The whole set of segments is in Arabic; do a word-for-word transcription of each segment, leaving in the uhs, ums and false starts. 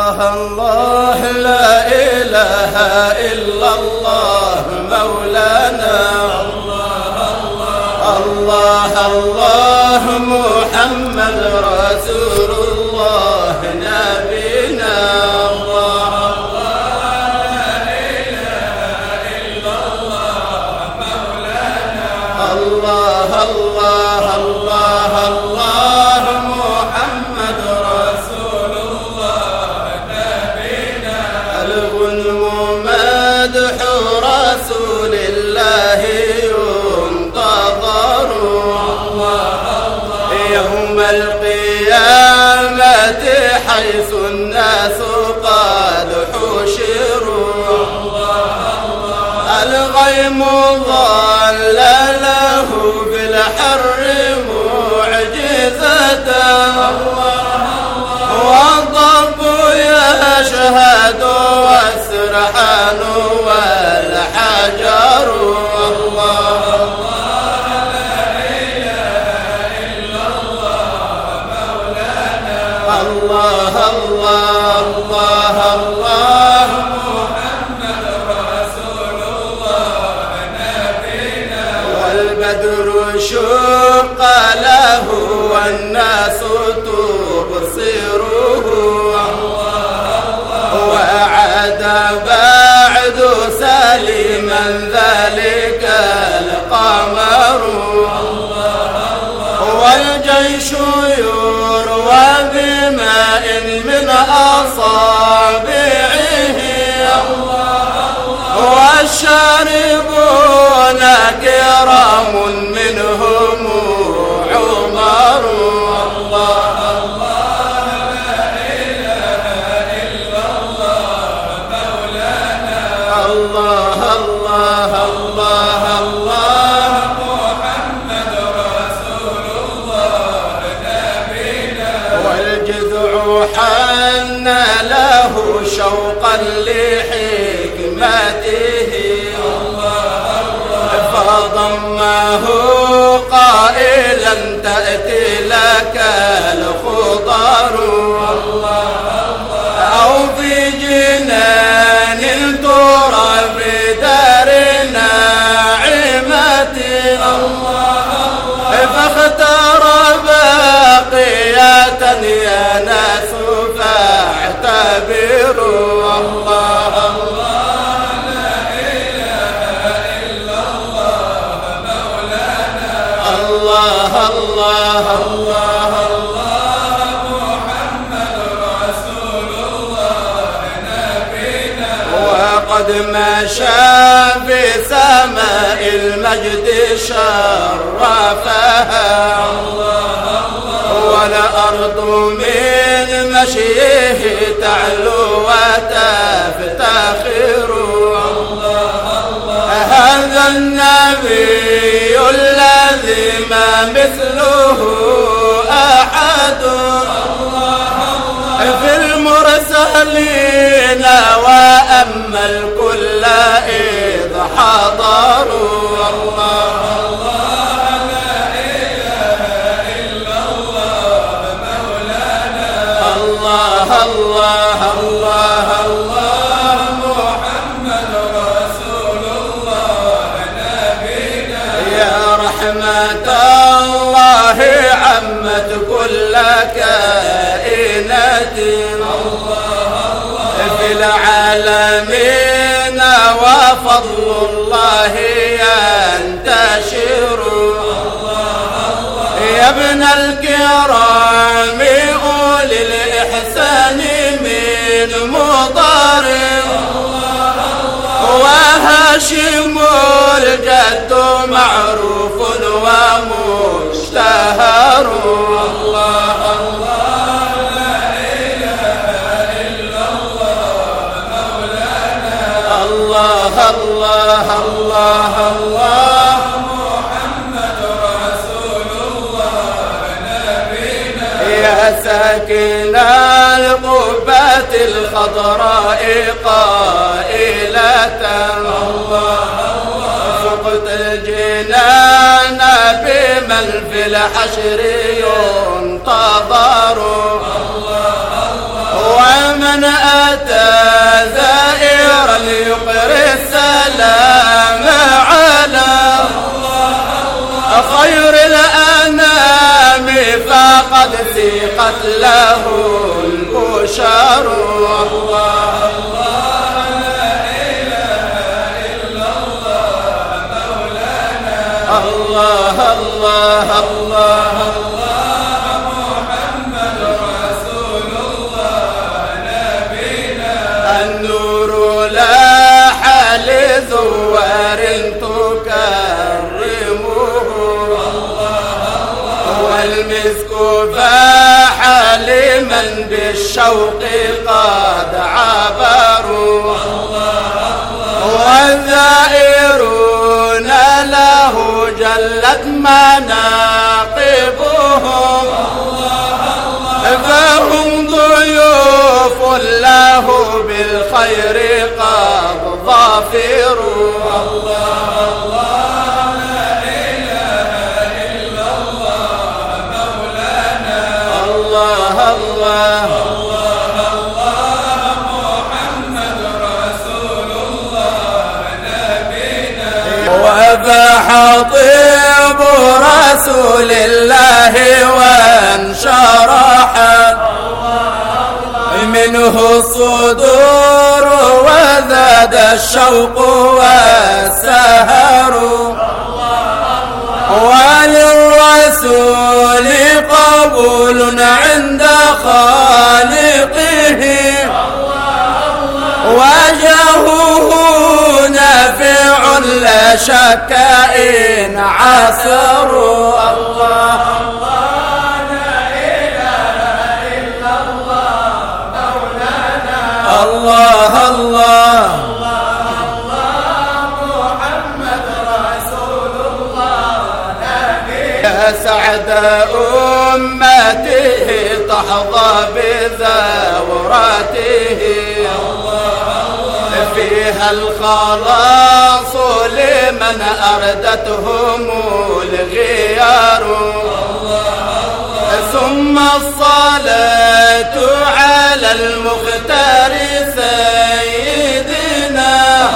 الله الله لا إله إلا الله مولانا الله الله محمد رسول الله نبينا الله الله لا إله إلا الله مولانا الله الله الله الله محمد رسول الله نبينا الغنم مدح رسول الله يوم القيامة حيث الناس قد حشروا الغيم ظلله بالحر معجزة والضب يشهد والسرحان والحجر الله الله الله الله محمد رسول الله نبينا والبدر شق له والناس تبصره وعاد بعد سليما ذلك القمر والجيش يروى بماء من أصابعه والشاربون كرام منهم عمر الله الله لا إله إلا الله مولانا الله الله الله الله محمد رسول الله نبينا والجذع حن له شوقا لحكمته فضمه قائلا تأتي لك الخضر أو في جنان ترى بدار ناعمة فاختار باقية يا ناس فاعتبروا الله الله لا إله إلا الله مولانا الله الله الله الله محمد رسول الله نبينا وقد مشى بسماء المجد شرفها والأرض من مشيه تعلو وتفتخر هذا النبي الذي ما مثله أحد في المرسلين وأما الكل إذ حضروا الله الله الله الله الله محمد رسول الله نبينا يا رحمة الله عمت كل كائنة في العالمين وفضل الله ينتشر يا ابن الكرام أولي الإحسان من مضار وهاشم الجد معروف ومشتهر الله الله لا إله إلا الله مولانا الله الله الله الله محمد رسول الله نبينا يا ساكن القبة الخضراء قائلة الله فقد الجنان بمن في الحشر ينتظر ومن قد سيقت له البشر. الله الله لا إله إلا الله مولانا. الله الله الله الله محمد رسول الله نبينا. النور لاح لزوار تكرمه. والمسك فاح لمن بالشوق قد عبروا. والذائرون له جلت مناقبهم. فهم ضيوف له بالخير قد ظافروا. الله الله لا إله إلا الله مولانا. الله الله الله الله محمد رسول الله نبينا. وفاح طيب رسول الله وانشرحت منه الصدور وزاد الشوق والسهر. وللرسول قبول عند خالقه. وجهه نافع لا شك إن عسر. الله الله الله محمد رسول الله نبينا. يا سعد أمته تحظى بزورته. فيها الخلاص لمن أردتهم الغيار. ثم الصلاة على المختار سيدنا.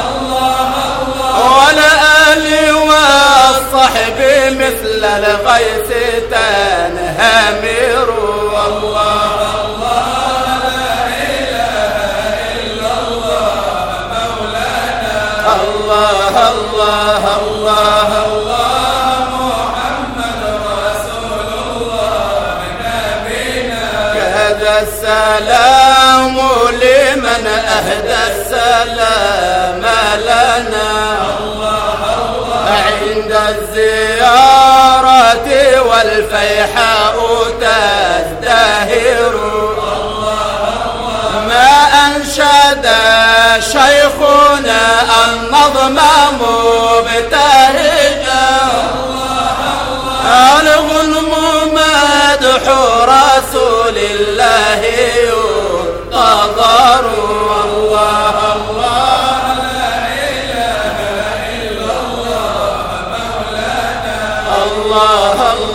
والآل والصحب مثل الغيث تنهمر. الله الله لا إله إلا الله مولانا. الله الله الله الله السلام لمن أهدى السلام لنا. عند الزيارة والفيحاء تزدهر. ما أنشد شيخنا النظم مبتهجا. الغنم مدح رسول الله ينتظر. الله الله لا إله إلا الله مولانا. الله الله